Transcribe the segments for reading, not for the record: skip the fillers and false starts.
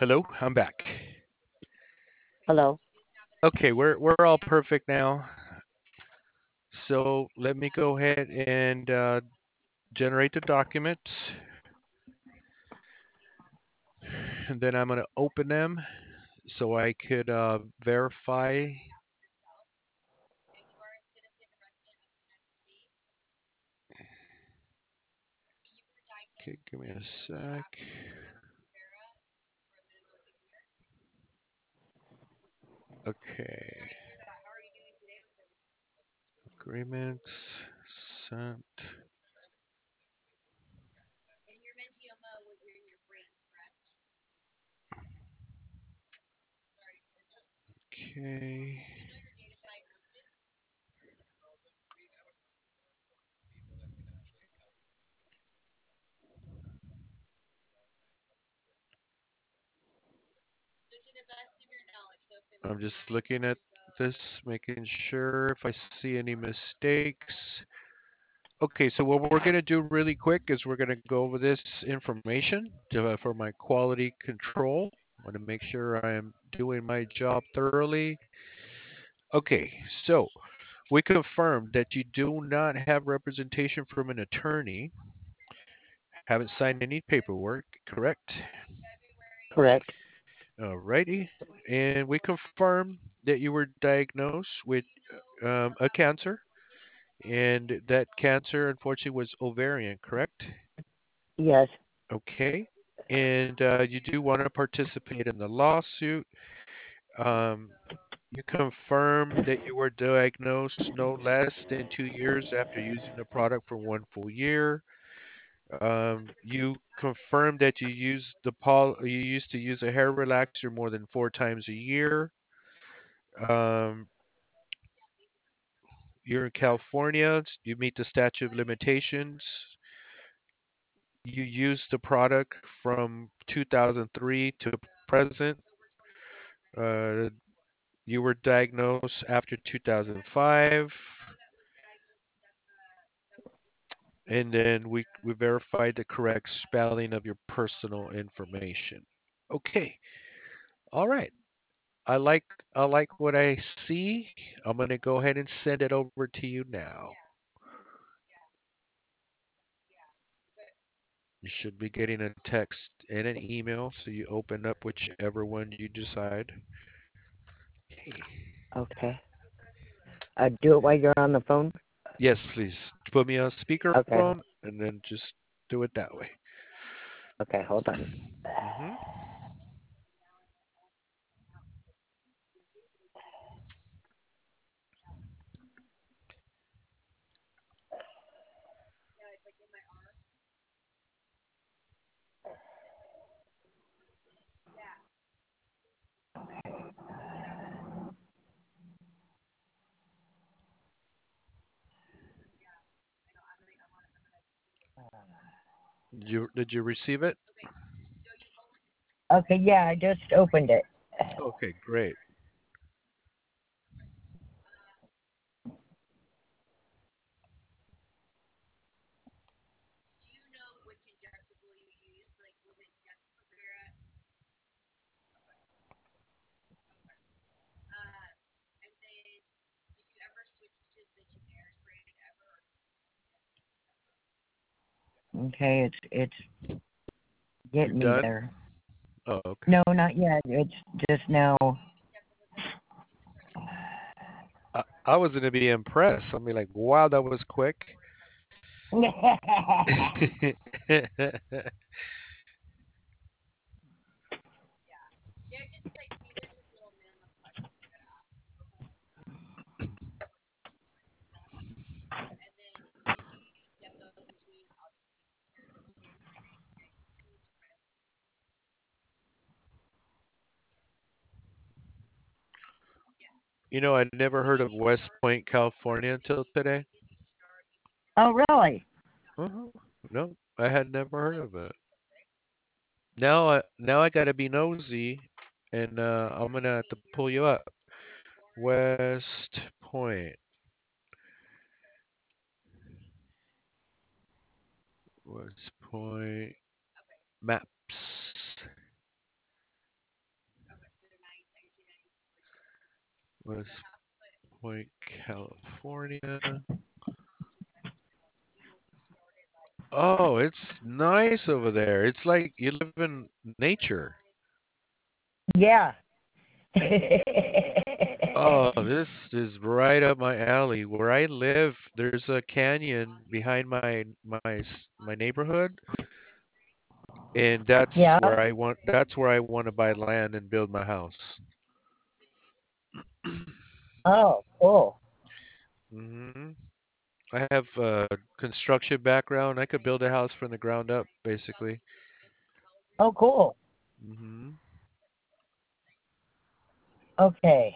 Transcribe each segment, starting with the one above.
Hello, I'm back. Hello. Okay, we're all perfect now. So let me go ahead and generate the documents, and then I'm going to open them so I could verify. Okay, give me a sec. Okay, agreements sent. Okay. I'm just looking at this, making sure if I see any mistakes. Okay, so what we're going to do really quick is we're going to go over this information for my quality control. I want to make sure I am doing my job thoroughly. Okay, so we confirmed that you do not have representation from an attorney, haven't signed any paperwork, correct? Correct. Alrighty, and we confirmed that you were diagnosed with a cancer, and that cancer unfortunately was ovarian, correct? Yes. Okay. And you do want to participate in the lawsuit. Um, you confirm that you were diagnosed no less than 2 years after using the product for 1 full year. You confirm that you used to use a hair relaxer more than 4 times a year. Um, you're in California. You meet the statute of limitations. You used the product from 2003 to present. Uh, you were diagnosed after 2005, and then we verified the correct spelling of your personal information. Okay, all right. I like what I see. I'm gonna go ahead and send it over to you now. You should be getting a text and an email, so you open up whichever one you decide. Okay. Okay. Do it while you're on the phone. Yes, please. Put me on Okay. speakerphone and then just do it that way. Okay. Hold on. Hmm. Did you receive it? Okay. Yeah, I just opened it. Okay, great. Okay. It's You're getting me done? there. Oh, okay. No, not yet. It's just now. I was gonna be impressed. I mean, like, wow, that was quick. I'd never heard of West Point, California until today. Oh, really? Uh-huh. No, I had never heard of it. Now I gotta be nosy, and I'm gonna have to pull you up. West Point, West Point maps. West Point, California. Oh, it's nice over there. It's like you live in nature. Yeah. Oh, this is right up my alley. Where I live, there's a canyon behind my neighborhood, and Yeah. that's where I want to buy land and build my house. Oh, cool. hmm I have a construction background. I could build a house from the ground up, basically. Oh, cool. hmm Okay.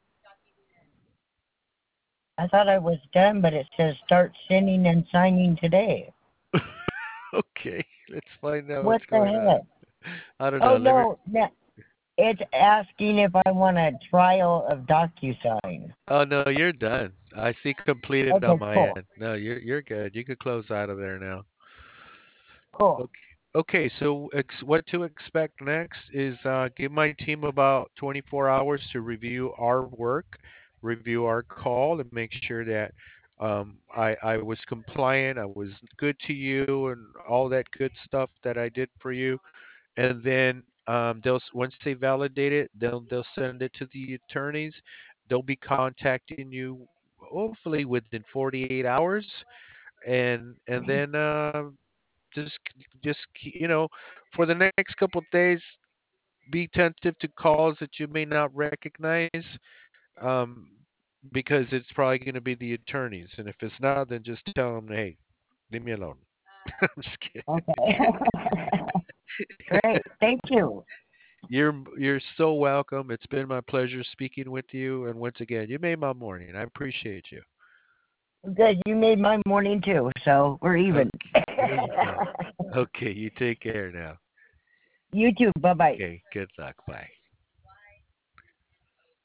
I thought I was done, but it says start sending and signing today. Okay, let's find out What what's the going on. heck? I don't Oh, know. Let me. no. No. It's asking if I want a trial of DocuSign. Oh no, you're done. I see completed on Okay, my cool. end. No, you're good. You could close out of there now. Cool. Okay. Okay, so what to expect next is give my team about 24 hours to review our work, review our call, and make sure that I was compliant, I was good to you, and all that good stuff that I did for you. And then once they validate it, they'll send it to the attorneys. They'll be contacting you hopefully within 48 hours, and then just for the next couple of days, be attentive to calls that you may not recognize, um, because it's probably going to be the attorneys. And if it's not, then just tell them, hey, leave me alone. I'm just kidding. Okay. Great. Thank you. You're so welcome. It's been my pleasure speaking with you. And once again, you made my morning. I appreciate you. Good. You made my morning too, so we're even. Okay, there you go. Okay, you take care now. You too. Bye bye. Okay, good luck. Bye.